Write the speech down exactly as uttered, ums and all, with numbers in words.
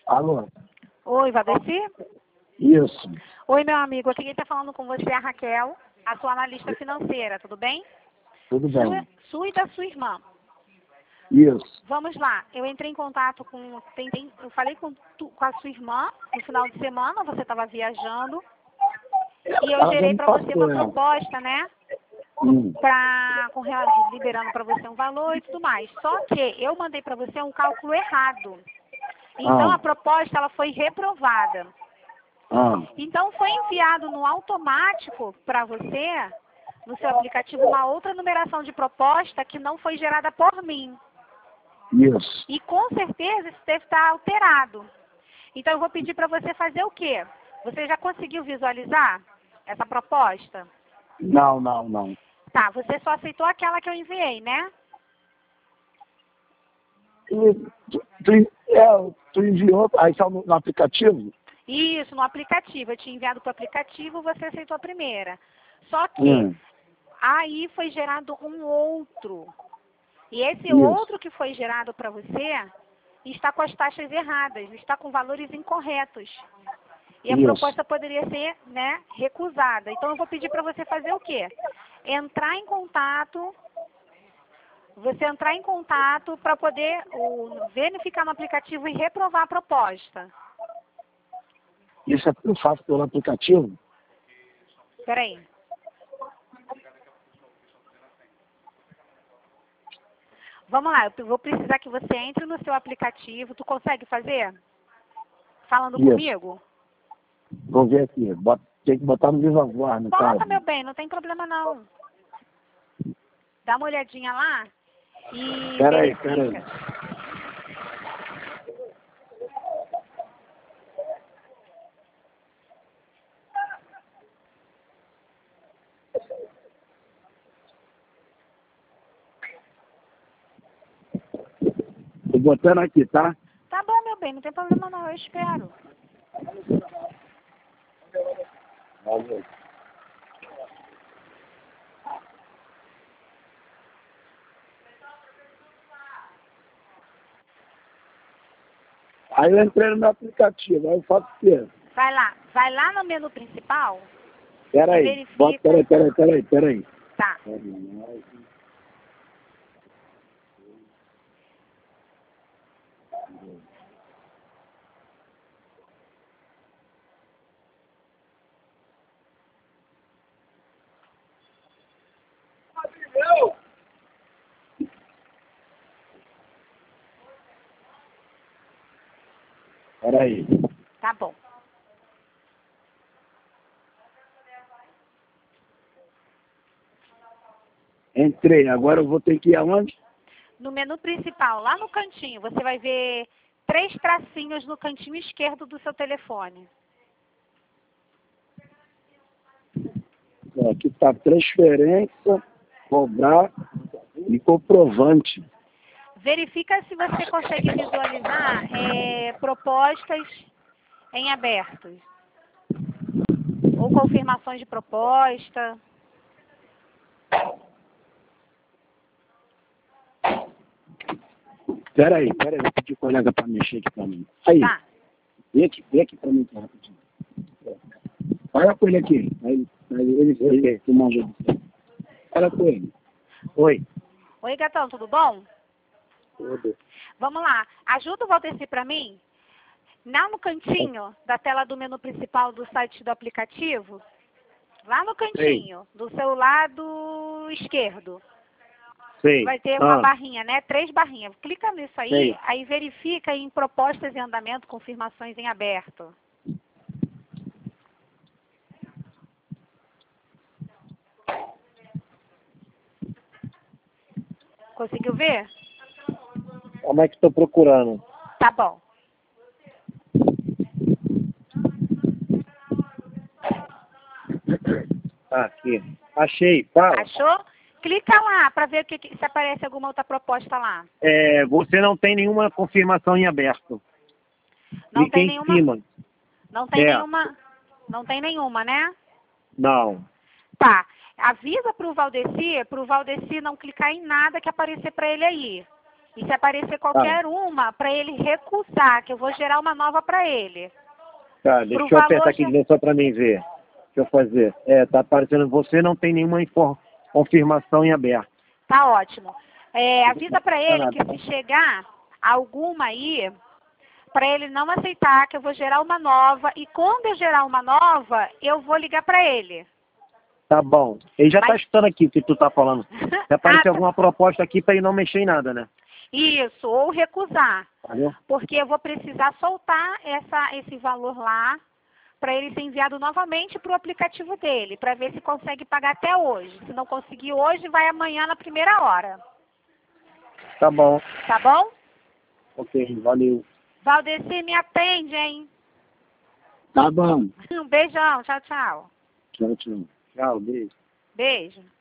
Alô? Oi, Valdeci? Isso. Oi, meu amigo. Aqui quem está falando com você é a Raquel, a sua analista financeira, tudo bem? Tudo Sua, bem. sua e da sua irmã. Isso. Vamos lá. Eu entrei em contato com... Tentei, eu falei com, tu, com a sua irmã no final de semana, você estava viajando. E eu Ela já gerei me para você uma passou, ela. proposta, né? Hum. Pra, com, liberando para você um valor e tudo mais. Só que eu mandei para você um cálculo errado. Então Ah. a proposta ela foi reprovada. Ah. Então foi enviado no automático para você, no seu aplicativo, uma outra numeração de proposta que não foi gerada por mim. Isso. E com certeza isso deve estar alterado. Então eu vou pedir para você fazer o quê? Você já conseguiu visualizar essa proposta? Não, não, não. Tá, você só aceitou aquela que eu enviei, né? E tu, tu, é, tu enviou, aí está no, no aplicativo? Isso, no aplicativo. Eu tinha enviado para o aplicativo, você aceitou a primeira. Só que Hum. aí foi gerado um outro. E esse Isso. outro que foi gerado para você está com as taxas erradas, está com valores incorretos. E a Isso. proposta poderia ser, né, recusada. Então eu vou pedir para você fazer o quê? Entrar em contato, você entrar em contato para poder o, verificar no aplicativo e reprovar a proposta. Isso é eu faço pelo aplicativo? Espera aí. Vamos lá, eu vou precisar que você entre no seu aplicativo. Tu consegue fazer? Falando Isso. comigo? Vou ver aqui. Bota, tem que botar no Viva Voz, no Bota, caso. meu bem, não tem problema não. Dá uma olhadinha lá e Peraí, verifica. peraí. Tô botando aqui, tá? Tá bom, meu bem, não tem problema não, eu espero. Valeu. Aí eu entrei no meu aplicativo, aí eu faço o quê? Vai lá, vai lá no menu principal. Peraí, Verifica. bota, peraí, peraí, peraí, peraí. Tá. Peraí. Tá bom. Entrei, agora eu vou ter que ir aonde? No menu principal, lá no cantinho, você vai ver três tracinhos no cantinho esquerdo do seu telefone. Aqui está transferência, cobrar e comprovante. Verifica se você consegue visualizar é, propostas em abertos. Ou confirmações de proposta. Peraí, peraí, vou pedir colega para mexer aqui para mim. Aí, Tá. vem aqui, vem aqui para mim aqui, rapidinho. Fala com ele aqui. Aí, aí ele, ele, ele que manja disso. Fala com ele. Oi. Oi, gatão, tudo bom? Tudo. Vamos lá. Ajuda o Valdeci para mim? Lá no cantinho da tela do menu principal do site do aplicativo, lá no cantinho, do seu lado esquerdo, Sei. vai ter uma Ah. barrinha, né? Três barrinhas. Clica nisso aí, Sei. aí verifica em propostas em andamento, confirmações em aberto. Conseguiu ver? Como é que estou procurando? Tá bom. Ah, aqui. Achei, fala. Achou? Clica lá para ver o que, que- se aparece alguma outra proposta lá. É, você não tem nenhuma confirmação em aberto. Não Clique tem em nenhuma. cima. Não tem É. nenhuma. Não tem nenhuma, né? Não. Tá. Avisa pro Valdeci, pro Valdeci não clicar em nada que aparecer para ele aí. E se aparecer qualquer uma, para ele recusar, que eu vou gerar uma nova para ele. Tá, deixa Pro eu valor apertar aqui já- de novo só para mim ver. Deixa eu fazer. É, tá aparecendo, você não tem nenhuma infor- confirmação em aberto. Tá ótimo. É, avisa para ele nada, que se chegar alguma aí, para ele não aceitar, que eu vou gerar uma nova. E quando eu gerar uma nova, eu vou ligar para ele. Tá bom. Ele já tá Mas- escutando aqui o que tu tá falando. Se aparecer Ah, tá. alguma proposta aqui para ele não mexer em nada, né? Isso, ou recusar. Valeu? Porque eu vou precisar soltar essa, esse valor lá para ele ser enviado novamente para o aplicativo dele, para ver se consegue pagar até hoje. Se não conseguir hoje, vai amanhã na primeira hora. Tá bom. Tá bom? Ok, valeu. Valdeci, me atende, hein? Tá bom. Um beijão, tchau, tchau. Tchau, tchau. Tchau, beijo. Beijo.